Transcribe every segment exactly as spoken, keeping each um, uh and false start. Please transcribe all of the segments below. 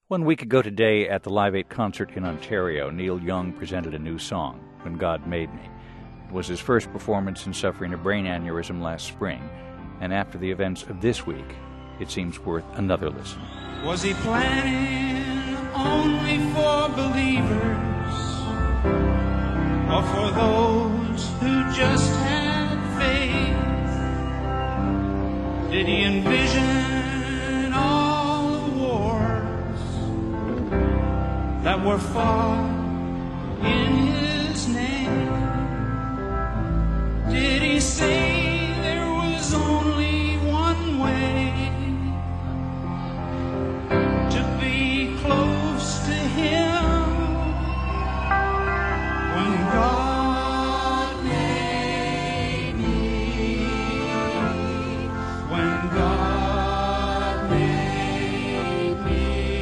One week ago today at the Live eight concert in Ontario, Neil Young presented a new song, When God Made Me. It was his first performance since suffering a brain aneurysm last spring, and after the events of this week, it seems worth another listen. Was he planning only for believers, or for those who just had faith? Did he envision all the wars that were fought in his name? Did he say there was only one way to be close to him? When God made me, when God made me.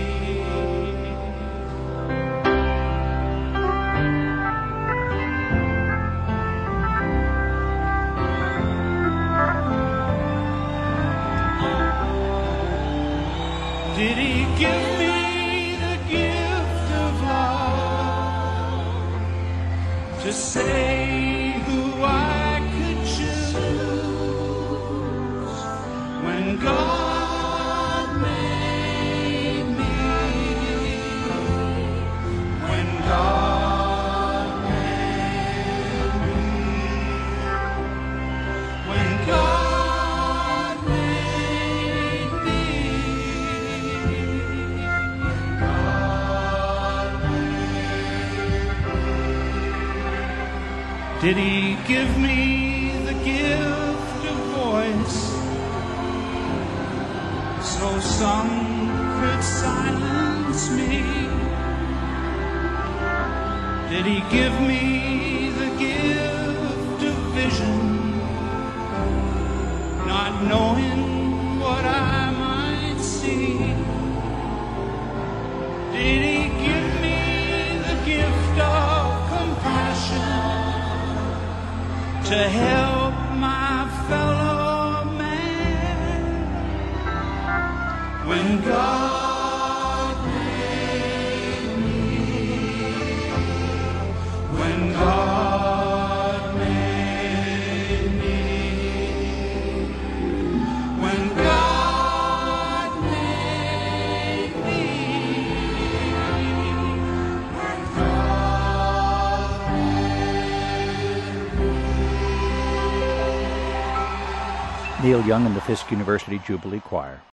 Did he give me the gift of love to say who I could choose? When God made me, when God made me, when God made me. Did he give me the gift of voice so some could silence me? Did he give me the gift of vision, not knowing what I might see? Did he give me the gift of compassion to help my fellow man? When God made me, when God made me, when God made me, when God Neil Young and the Fisk University Jubilee Choir.